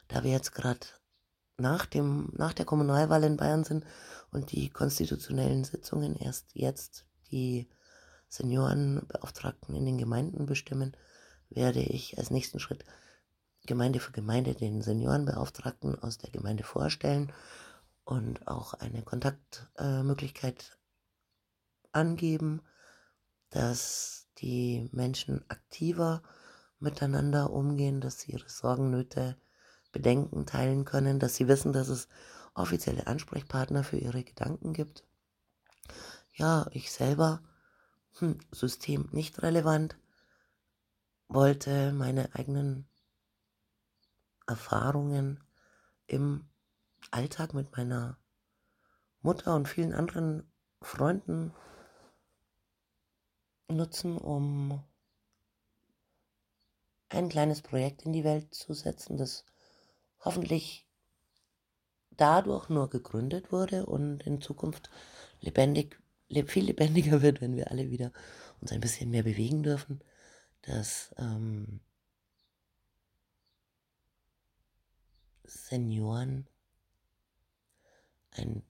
Da wir jetzt gerade nach der Kommunalwahl in Bayern sind und die konstitutionellen Sitzungen erst jetzt die Seniorenbeauftragten in den Gemeinden bestimmen, werde ich als nächsten Schritt Gemeinde für Gemeinde den Seniorenbeauftragten aus der Gemeinde vorstellen und auch eine Kontaktmöglichkeit angeben, dass die Menschen aktiver miteinander umgehen, dass sie ihre Sorgen, Nöte, Bedenken teilen können, dass sie wissen, dass es offizielle Ansprechpartner für ihre Gedanken gibt. Ja, ich selber, System nicht relevant, wollte meine eigenen Erfahrungen im Alltag mit meiner Mutter und vielen anderen Freunden nutzen, um ein kleines Projekt in die Welt zu setzen, das hoffentlich dadurch nur gegründet wurde und in Zukunft viel lebendiger wird, wenn wir alle wieder uns ein bisschen mehr bewegen dürfen, dass Senioren ein